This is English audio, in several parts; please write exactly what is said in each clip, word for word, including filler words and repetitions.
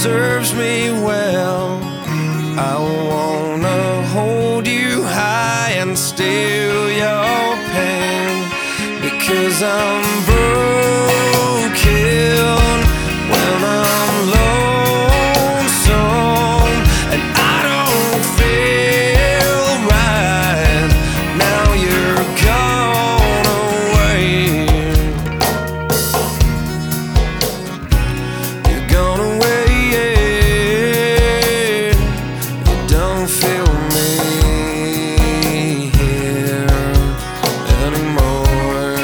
serves me well. I wanna hold you high and steal your pain, because I'm broken when I'm lonesome and I don't feel right. Now you're gone away. You're gone away, yeah. You don't feel me here anymore.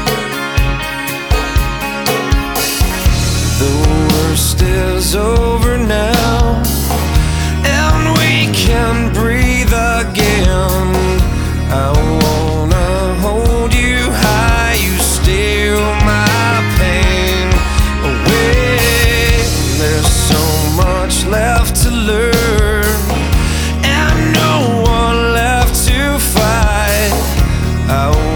The worst is over now, and we can breathe again. I wanna hold you high, you steal my pain away. There's so much left to learn and no one left to fight. I